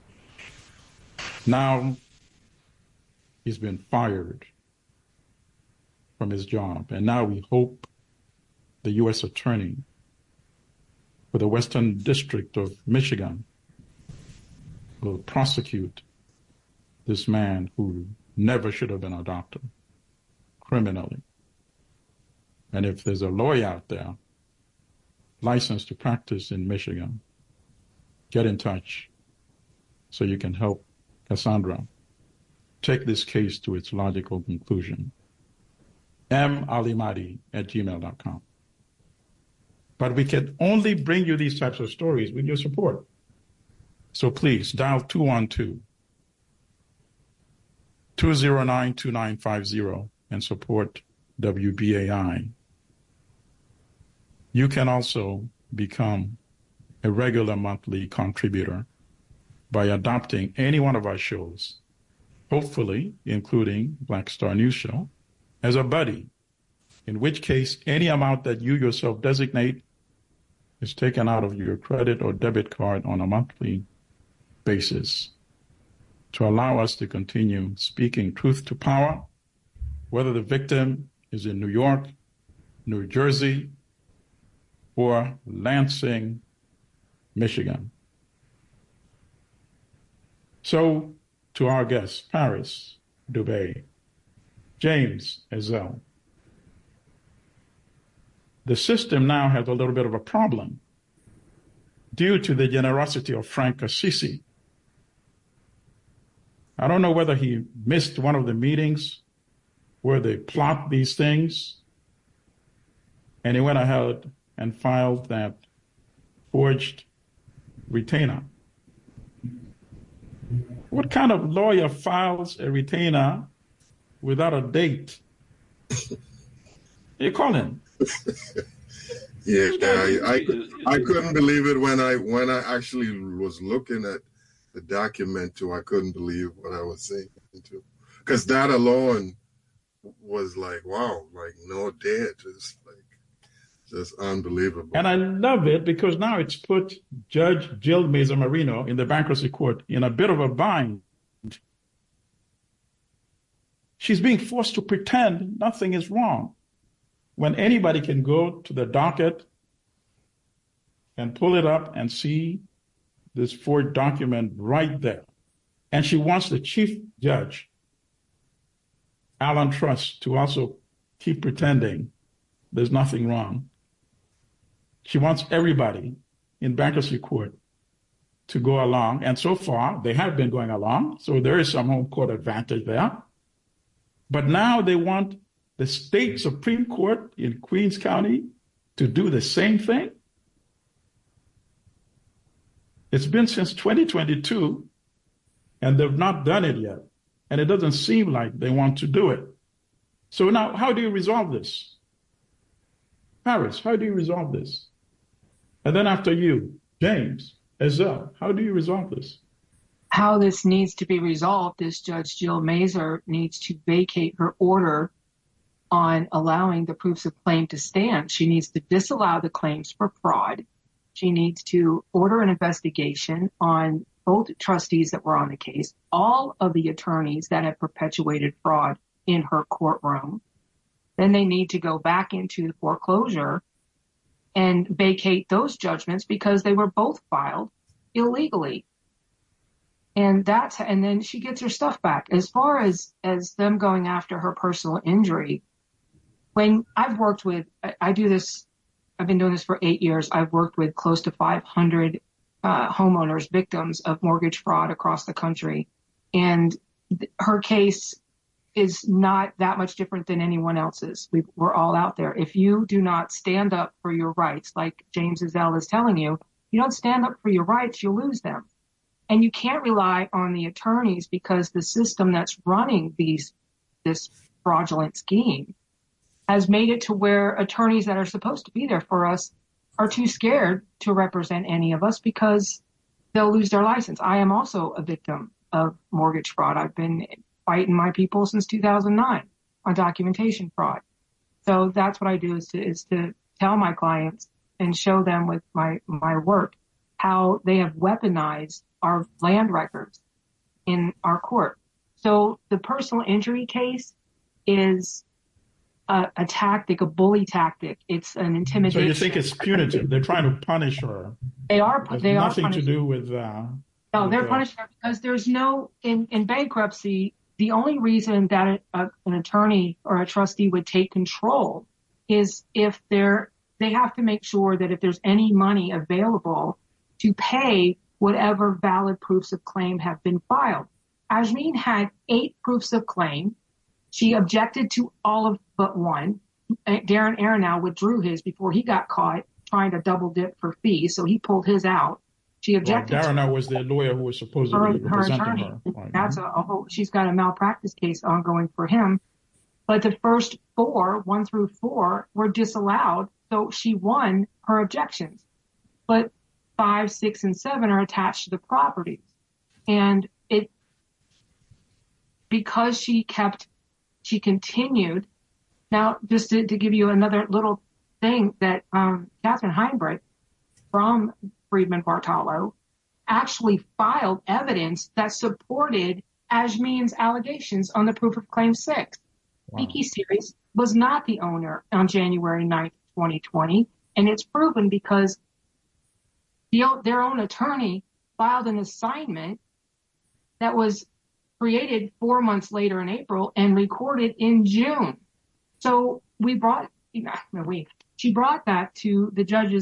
Speaker 3: Now he's been fired from his job. And now we hope the U S Attorney for the Western District of Michigan will prosecute this man who never should have been a doctor criminally. And if there's a lawyer out there licensed to practice in Michigan, get in touch so you can help Cassandra take this case to its logical conclusion. m alimadi at gmail dot com. But we can only bring you these types of stories with your support. So please dial two one two, two zero nine, two nine five zero and support W B A I. You can also become a regular monthly contributor by adopting any one of our shows, hopefully including Black Star News Show, as a buddy, in which case any amount that you yourself designate is taken out of your credit or debit card on a monthly basis to allow us to continue speaking truth to power, whether the victim is in New York, New Jersey, or Lansing, Michigan. So to our guests, Paris Dubé, James Ezell, the system now has a little bit of a problem due to the generosity of Frank Assisi. I don't know whether he missed one of the meetings where they plot these things, and he went ahead and filed that forged retainer. What kind of lawyer files a retainer without a date? You call him.
Speaker 4: Yeah, I, I, I couldn't believe it when I when I actually was looking at the document too. I couldn't believe what I was seeing too, because that alone was like, wow, like no date, just like just unbelievable.
Speaker 3: And I love it because now it's put Judge Jill Meza-Marino in the bankruptcy court in a bit of a bind. She's being forced to pretend nothing is wrong, when anybody can go to the docket and pull it up and see this forged document right there. And she wants the chief judge, Alan Truss, to also keep pretending there's nothing wrong. She wants everybody in bankruptcy court to go along. And so far, they have been going along. So there is some home court advantage there. But now they want the state Supreme Court in Queens County to do the same thing. It's been since twenty twenty-two, and they've not done it yet. And it doesn't seem like they want to do it. So now, how do you resolve this? Harris, how do you resolve this? And then after you, James, Ezell, how do you resolve this?
Speaker 6: How this needs to be resolved is Judge Jill Mazur needs to vacate her order on allowing the proofs of claim to stand. She needs to disallow the claims for fraud. She needs to order an investigation on both trustees that were on the case, all of the attorneys that have perpetuated fraud in her courtroom. Then they need to go back into the foreclosure and vacate those judgments because they were both filed illegally. And that's, and then she gets her stuff back. As far as, as them going after her personal injury, when I've worked with, I, I do this, I've been doing this for eight years. I've worked with close to five hundred uh, homeowners, victims of mortgage fraud across the country. And th- her case is not that much different than anyone else's. We, we're all out there. If you do not stand up for your rights, like James Ezell is telling you, you don't stand up for your rights, you'll lose them. And you can't rely on the attorneys because the system that's running these, this fraudulent scheme has made it to where attorneys that are supposed to be there for us are too scared to represent any of us because they'll lose their license. I am also a victim of mortgage fraud. I've been fighting my people since two thousand nine on documentation fraud. So that's what I do is to, is to tell my clients and show them with my, my work how they have weaponized our land records in our court. So the personal injury case is a, a tactic, a bully tactic. It's an intimidation.
Speaker 3: So you think it's punitive? They're trying to punish her.
Speaker 6: They are.
Speaker 3: It has
Speaker 6: they
Speaker 3: nothing
Speaker 6: are
Speaker 3: to do with. Uh,
Speaker 6: no,
Speaker 3: with,
Speaker 6: they're
Speaker 3: uh,
Speaker 6: punishing her because there's no in, in bankruptcy. The only reason that a, an attorney or a trustee would take control is if they're they have to make sure that if there's any money available to pay whatever valid proofs of claim have been filed. Ajmeen had eight proofs of claim. She objected to all of but one. Darren Aronow withdrew his before he got caught trying to double dip for fees, so he pulled his out. She objected.
Speaker 3: Well, Darren was the lawyer who was supposedly
Speaker 6: her,
Speaker 3: representing
Speaker 6: her attorney.
Speaker 3: her. Right.
Speaker 6: That's a, a whole. She's got a malpractice case ongoing for him. But the first four, one through four, were disallowed, so she won her objections. But five, six, and seven are attached to the properties. And it, because she kept, she continued. Now, just to, to give you another little thing that um, Catherine Heinbrich from Friedman Bartolo actually filed evidence that supported Ajmeen's allegations on the proof of claim six. Wow. Miki Series was not the owner on January ninth, twenty twenty, and it's proven because The, their own attorney filed an assignment that was created four months later in April and recorded in June. So we brought, you know, we, she brought that to the judge's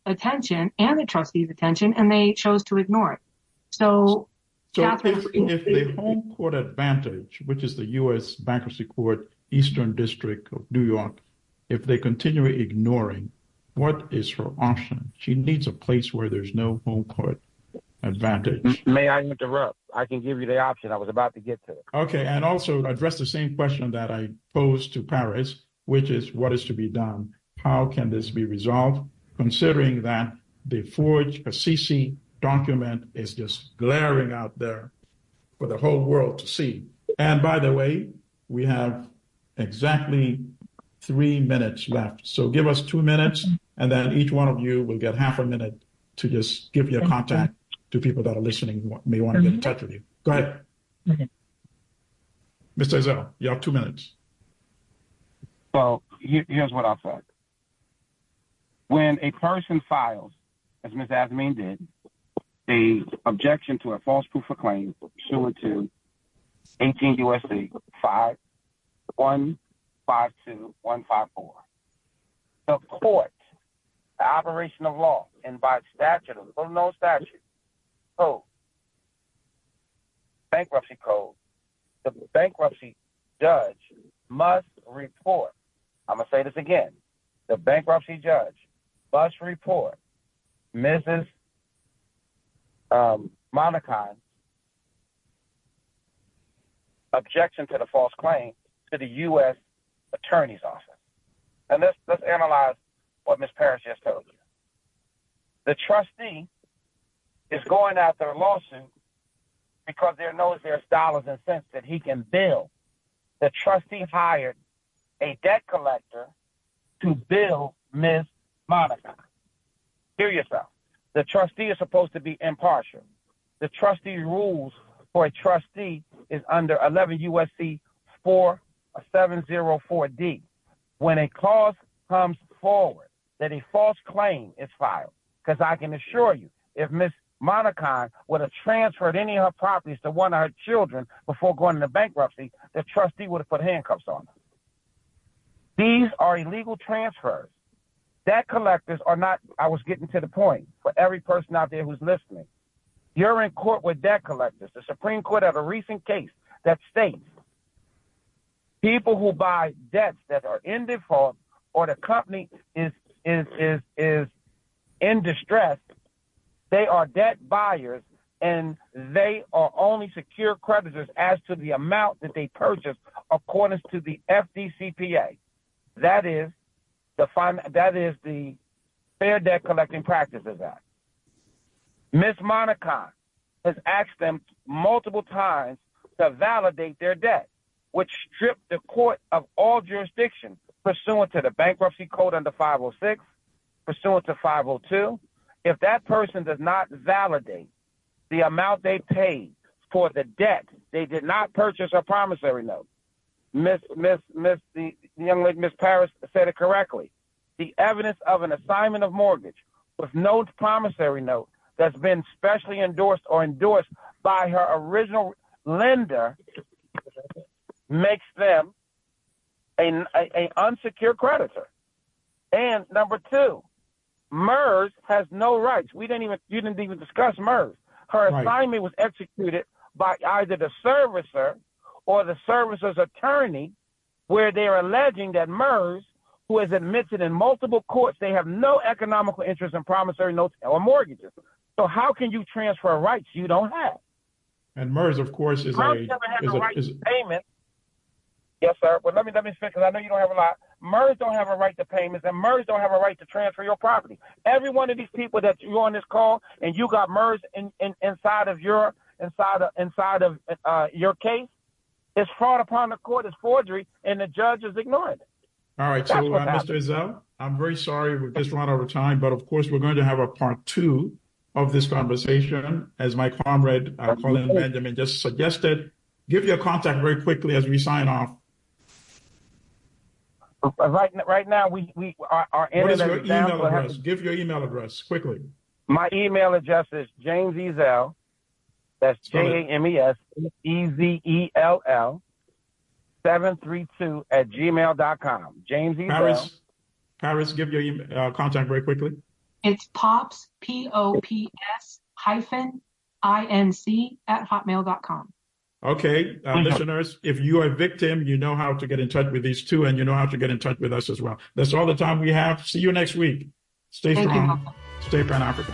Speaker 6: attention and the trustees' attention, and they chose to ignore it. So,
Speaker 3: so
Speaker 6: Catherine,
Speaker 3: if, if the home court advantage, which is the U S Bankruptcy Court, Eastern District of New York, if they continue ignoring, what is her option? She needs a place where there's no home court advantage.
Speaker 5: May I interrupt? I can give you the option. I was about to get to it.
Speaker 3: Okay, and also address the same question that I posed to Paris, which is what is to be done? How can this be resolved, considering that the forged Assisi document is just glaring out there for the whole world to see? And by the way, we have exactly three minutes left. So give us two minutes, and then each one of you will get half a minute to just give your contact to people that are listening who may want to get in touch with you. Go ahead.
Speaker 6: Okay.
Speaker 3: Mister Ezell, you have two minutes.
Speaker 5: So here's what I'll say. When a person files, as Miz Azameen did, a objection to a false proof of claim pursuant to eighteen U S C five one five two one five four, the court, the operation of law, and by statute, a little known statute, code, bankruptcy code, the bankruptcy judge must report. I'm going to say this again. The bankruptcy judge must report Missus Um, Monacon's objection to the false claim to the U S Attorney's Office. And let's, let's analyze what Miz Parrish just told you. The trustee is going after a lawsuit because there knows there's dollars and cents that he can bill. The trustee hired a debt collector to bill Miz Monacon. Hear yourself. The trustee is supposed to be impartial. The trustee rules for a trustee is under eleven U S C four seven oh four D. When a clause comes forward that a false claim is filed, because I can assure you, if Miz Monacon would have transferred any of her properties to one of her children before going into bankruptcy, the trustee would have put handcuffs on her. These are illegal transfers. Debt collectors are not, I was getting to the point for every person out there who's listening. You're in court with debt collectors. The Supreme Court had a recent case that states people who buy debts that are in default or the company is is is is in distress, they are debt buyers and they are only secure creditors as to the amount that they purchase according to the F D C P A. That is the that is the Fair Debt Collecting Practices Act. Miz Monacon has asked them multiple times to validate their debt, which stripped the court of all jurisdiction pursuant to the bankruptcy code under five oh six, pursuant to five oh two. If that person does not validate the amount they paid for the debt, they did not purchase a promissory note. Miss, Miss, Miss, the young lady, Miss Parrish said it correctly. The evidence of an assignment of mortgage with no promissory note that's been specially endorsed or endorsed by her original lender makes them a, a, a unsecured creditor. And number two, MERS has no rights. We didn't even you didn't even discuss MERS. Her right. assignment was executed by either the servicer or the servicer's attorney, where they're alleging that MERS, who has admitted in multiple courts they have no economical interest in promissory notes or mortgages. So how can you transfer rights you don't have?
Speaker 3: And MERS, of course, is
Speaker 5: MERS
Speaker 3: a
Speaker 5: never had
Speaker 3: is
Speaker 5: the
Speaker 3: a,
Speaker 5: right
Speaker 3: is
Speaker 5: to payment. Yes, sir. But let me let me speak because I know you don't have a lot. MERS don't have a right to payments, and MERS don't have a right to transfer your property. Every one of these people that you're on this call, and you got MERS in, in, inside of your inside of inside of uh, your case, is fraud upon the court, is forgery, and the judge is ignoring it.
Speaker 3: All right,
Speaker 5: That's
Speaker 3: so uh, Mister Ezell, I'm very sorry we've just run over time, but of course we're going to have a part two of this conversation, as my comrade uh, Colin Benjamin just suggested. Give your contact very quickly as we sign off.
Speaker 5: Right, right now, we we our, our
Speaker 3: what is
Speaker 5: internet
Speaker 3: your
Speaker 5: is down,
Speaker 3: email
Speaker 5: so
Speaker 3: address?
Speaker 5: to,
Speaker 3: Give your email address quickly.
Speaker 5: My email address is James Ezell. That's J A M E S E Z E L L seven three two at gmail dot com. James Ezell.
Speaker 3: Paris, Paris, give your email, uh, contact very quickly.
Speaker 6: It's pops, P O P S hyphen I N C at hotmail dot com.
Speaker 3: Okay, uh, mm-hmm. Listeners, if you are a victim, you know how to get in touch with these two, and you know how to get in touch with us as well. That's all the time we have. See you next week. Stay Thank strong. You. Stay Pan-African.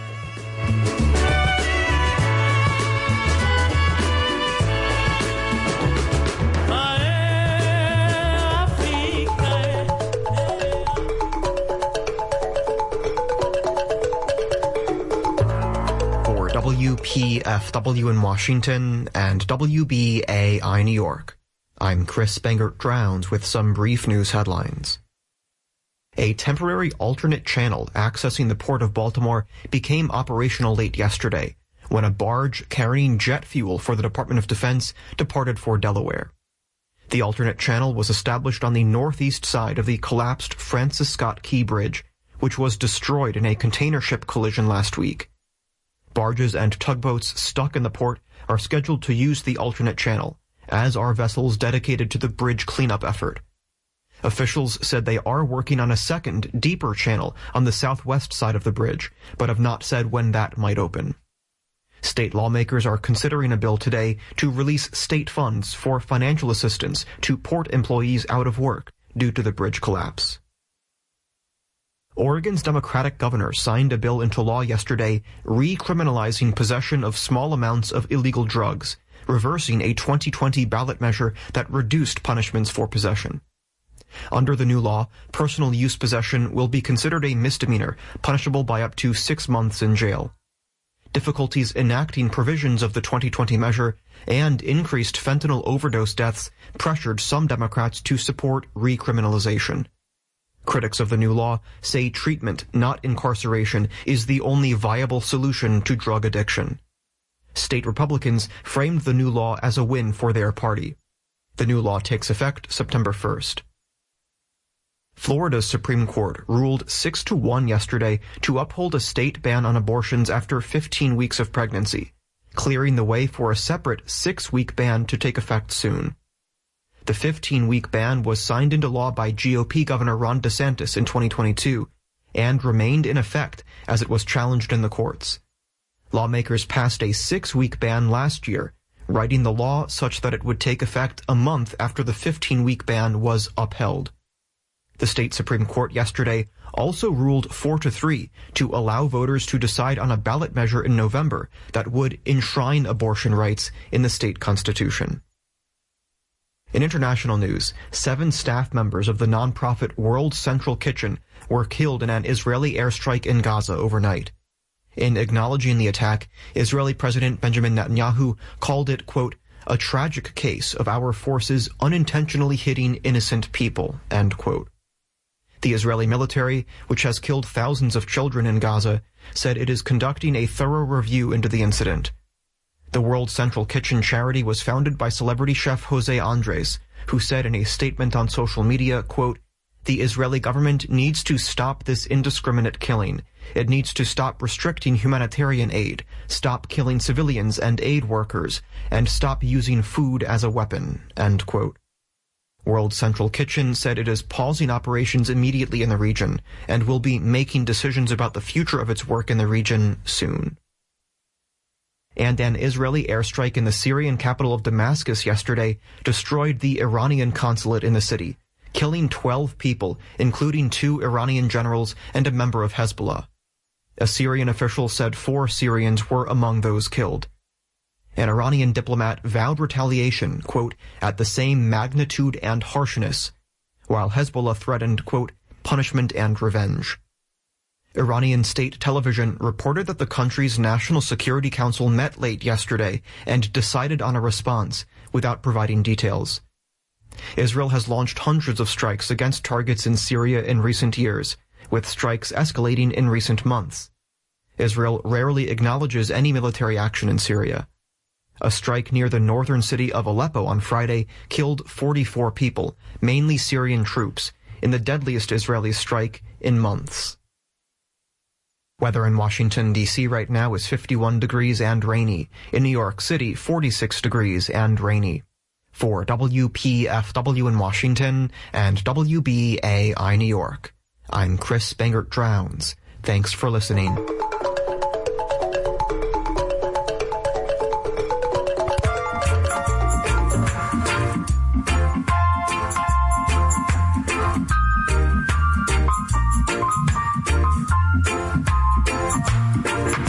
Speaker 7: W P F W in Washington and W B A I New York. I'm Chris Bangert-Drowns with some brief news headlines. A temporary alternate channel accessing the Port of Baltimore became operational late yesterday when a barge carrying jet fuel for the Department of Defense departed for Delaware. The alternate channel was established on the northeast side of the collapsed Francis Scott Key Bridge, which was destroyed in a container ship collision last week. Barges and tugboats stuck in the port are scheduled to use the alternate channel, as are vessels dedicated to the bridge cleanup effort. Officials said they are working on a second, deeper channel on the southwest side of the bridge, but have not said when that might open. State lawmakers are considering a bill today to release state funds for financial assistance to port employees out of work due to the bridge collapse. Oregon's Democratic governor signed a bill into law yesterday recriminalizing possession of small amounts of illegal drugs, reversing a twenty twenty ballot measure that reduced punishments for possession. Under the new law, personal use possession will be considered a misdemeanor, punishable by up to six months in jail. Difficulties enacting provisions of the twenty twenty measure and increased fentanyl overdose deaths pressured some Democrats to support recriminalization. Critics of the new law say treatment, not incarceration, is the only viable solution to drug addiction. State Republicans framed the new law as a win for their party. The new law takes effect September first. Florida's Supreme Court ruled six to one yesterday to uphold a state ban on abortions after fifteen weeks of pregnancy, clearing the way for a separate six-week ban to take effect soon. The fifteen-week ban was signed into law by G O P Governor Ron DeSantis in twenty twenty-two and remained in effect as it was challenged in the courts. Lawmakers passed a six-week ban last year, writing the law such that it would take effect a month after the fifteen-week ban was upheld. The state Supreme Court yesterday also ruled four to three to allow voters to decide on a ballot measure in November that would enshrine abortion rights in the state constitution. In international news, seven staff members of the nonprofit World Central Kitchen were killed in an Israeli airstrike in Gaza overnight. In acknowledging the attack, Israeli President Benjamin Netanyahu called it, quote, a tragic case of our forces unintentionally hitting innocent people, end quote. The Israeli military, which has killed thousands of children in Gaza, said it is conducting a thorough review into the incident. The World Central Kitchen charity was founded by celebrity chef Jose Andres, who said in a statement on social media, quote, the Israeli government needs to stop this indiscriminate killing. It needs to stop restricting humanitarian aid, stop killing civilians and aid workers, and stop using food as a weapon, end quote. World Central Kitchen said it is pausing operations immediately in the region and will be making decisions about the future of its work in the region soon. And an Israeli airstrike in the Syrian capital of Damascus yesterday destroyed the Iranian consulate in the city, killing twelve people, including two Iranian generals and a member of Hezbollah. A Syrian official said four Syrians were among those killed. An Iranian diplomat vowed retaliation, quote, at the same magnitude and harshness, while Hezbollah threatened, quote, punishment and revenge. Iranian state television reported that the country's National Security Council met late yesterday and decided on a response, without providing details. Israel has launched hundreds of strikes against targets in Syria in recent years, with strikes escalating in recent months. Israel rarely acknowledges any military action in Syria. A strike near the northern city of Aleppo on Friday killed forty-four people, mainly Syrian troops, in the deadliest Israeli strike in months. Weather in Washington, D C right now is fifty-one degrees and rainy. In New York City, forty-six degrees and rainy. For W P F W in Washington and W B A I New York, I'm Chris Bangert-Drowns. Thanks for listening.